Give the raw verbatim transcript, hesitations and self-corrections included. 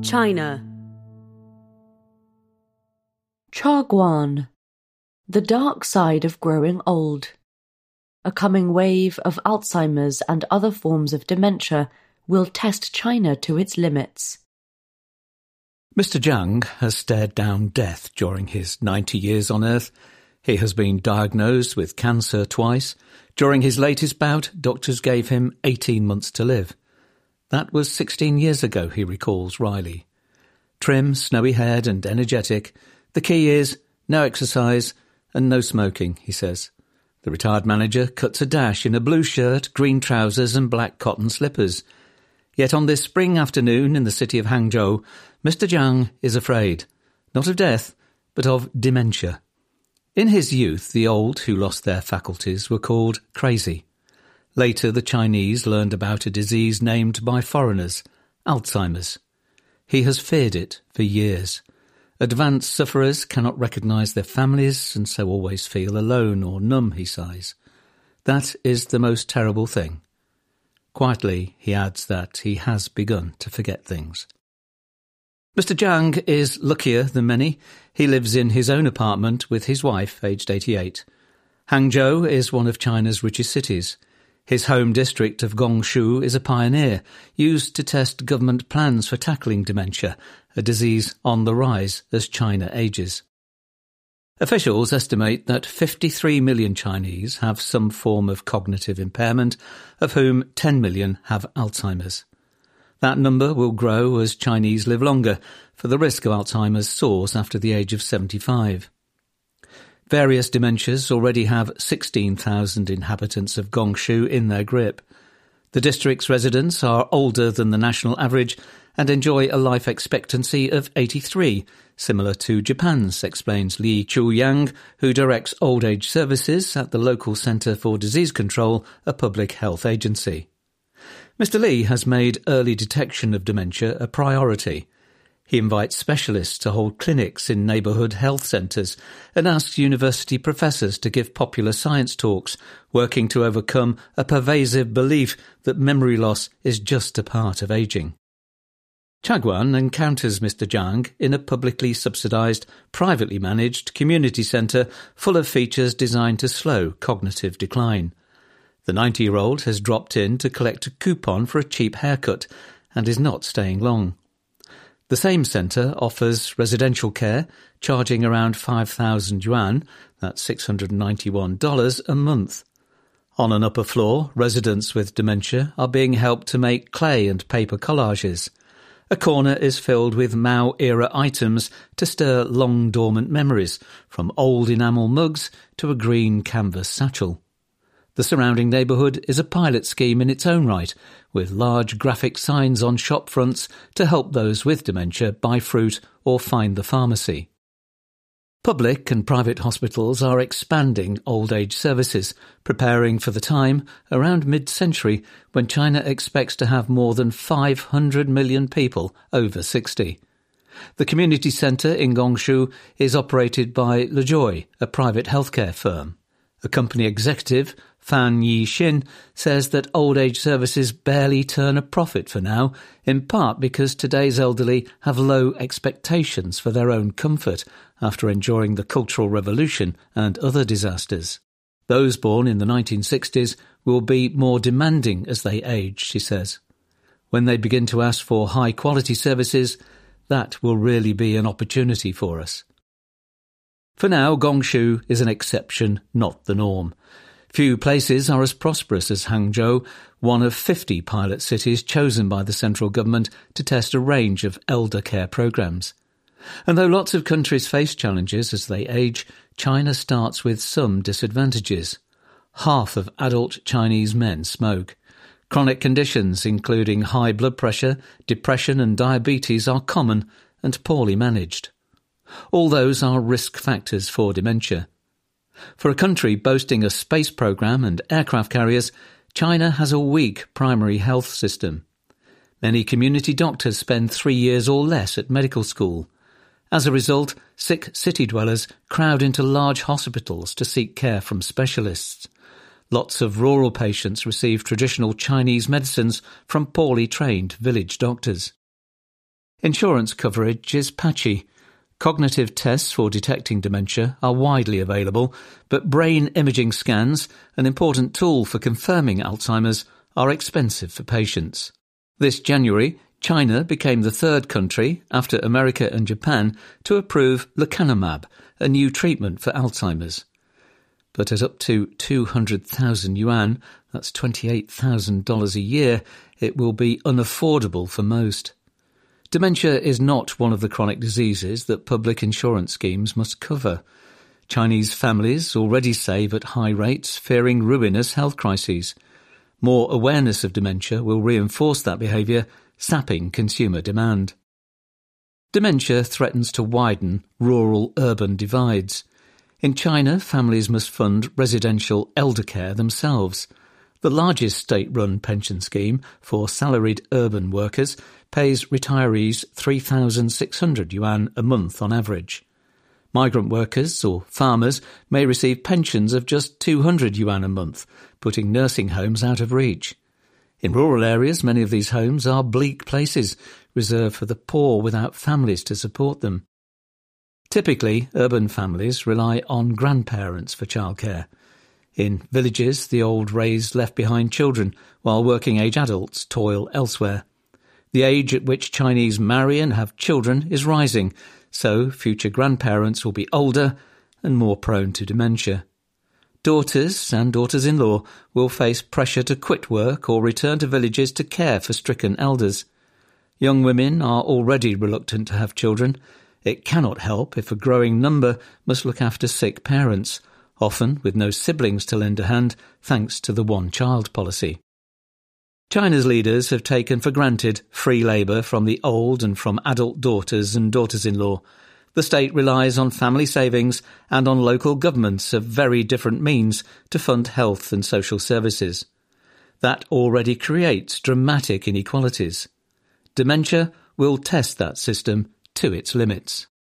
China. Chaguan, the dark side of growing old. A coming wave of Alzheimer's and other forms of dementia will test China to its limits. Mister Jiang has stared down death during his ninety years on Earth. He has been diagnosed with cancer twice. During his latest bout, doctors gave him eighteen months to live. That was sixteen years ago, he recalls wryly. Trim, snowy-haired and energetic, the key is no exercise and no smoking, he says. The retired manager cuts a dash in a blue shirt, green trousers and black cotton slippers. Yet on this spring afternoon in the city of Hangzhou, Mister Jiang is afraid, not of death, but of dementia. In his youth, the old who lost their faculties were called crazy. Later, the Chinese learned about a disease named by foreigners, Alzheimer's. He has feared it for years. Advanced sufferers cannot recognise their families and so always feel alone or numb, he sighs. That is the most terrible thing. Quietly, he adds that he has begun to forget things. Mister Jiang is luckier than many. He lives in his own apartment with his wife, aged eighty-eight. Hangzhou is one of China's richest cities. His home district of Gongshu is a pioneer, used to test government plans for tackling dementia, a disease on the rise as China ages. Officials estimate that fifty-three million Chinese have some form of cognitive impairment, of whom ten million have Alzheimer's. That number will grow as Chinese live longer, for the risk of Alzheimer's soars after the age of seventy-five. Various dementias already have sixteen thousand inhabitants of Gongshu in their grip. The district's residents are older than the national average and enjoy a life expectancy of eighty-three, similar to Japan's, explains Li Chu-yang, who directs old age services at the local Centre for Disease Control, a public health agency. Mister Li has made early detection of dementia a priority. He invites specialists to hold clinics in neighbourhood health centres and asks university professors to give popular science talks, working to overcome a pervasive belief that memory loss is just a part of ageing. Chaguan encounters Mister Jiang in a publicly subsidised, privately managed community centre full of features designed to slow cognitive decline. The ninety-year-old has dropped in to collect a coupon for a cheap haircut and is not staying long. The same centre offers residential care, charging around five thousand yuan, that's six hundred ninety-one dollars a month. On an upper floor, residents with dementia are being helped to make clay and paper collages. A corner is filled with Mao-era items to stir long-dormant memories, from old enamel mugs to a green canvas satchel. The surrounding neighbourhood is a pilot scheme in its own right, with large graphic signs on shop fronts to help those with dementia buy fruit or find the pharmacy. Public and private hospitals are expanding old age services, preparing for the time, around mid-century, when China expects to have more than five hundred million people over sixty. The community centre in Gongshu is operated by LeJoy, a private healthcare firm. A company executive, Fan Yixin, says that old age services barely turn a profit for now, in part because today's elderly have low expectations for their own comfort after enduring the Cultural Revolution and other disasters. Those born in the nineteen sixties will be more demanding as they age, she says. When they begin to ask for high-quality services, that will really be an opportunity for us. For now, Gongshu is an exception, not the norm. Few places are as prosperous as Hangzhou, one of fifty pilot cities chosen by the central government to test a range of elder care programs. And though lots of countries face challenges as they age, China starts with some disadvantages. Half of adult Chinese men smoke. Chronic conditions, including high blood pressure, depression and diabetes, are common and poorly managed. All those are risk factors for dementia. For a country boasting a space program and aircraft carriers, China has a weak primary health system. Many community doctors spend three years or less at medical school. As a result, sick city dwellers crowd into large hospitals to seek care from specialists. Lots of rural patients receive traditional Chinese medicines from poorly trained village doctors. Insurance coverage is patchy. Cognitive tests for detecting dementia are widely available, but brain imaging scans, an important tool for confirming Alzheimer's, are expensive for patients. This January, China became the third country, after America and Japan, to approve lecanemab, a new treatment for Alzheimer's. But at up to two hundred thousand yuan, that's twenty-eight thousand dollars a year, it will be unaffordable for most. Dementia is not one of the chronic diseases that public insurance schemes must cover. Chinese families already save at high rates, fearing ruinous health crises. More awareness of dementia will reinforce that behaviour, sapping consumer demand. Dementia threatens to widen rural-urban divides. In China, families must fund residential elder care themselves. The largest state-run pension scheme for salaried urban workers pays retirees three thousand six hundred yuan a month on average. Migrant workers or farmers may receive pensions of just two hundred yuan a month, putting nursing homes out of reach. In rural areas, many of these homes are bleak places, reserved for the poor without families to support them. Typically, urban families rely on grandparents for childcare. In villages, the old raise left-behind children, while working-age adults toil elsewhere. The age at which Chinese marry and have children is rising, so future grandparents will be older and more prone to dementia. Daughters and daughters-in-law will face pressure to quit work or return to villages to care for stricken elders. Young women are already reluctant to have children. It cannot help if a growing number must look after sick parents, often with no siblings to lend a hand thanks to the one-child policy. China's leaders have taken for granted free labour from the old and from adult daughters and daughters-in-law. The state relies on family savings and on local governments of very different means to fund health and social services. That already creates dramatic inequalities. Dementia will test that system to its limits.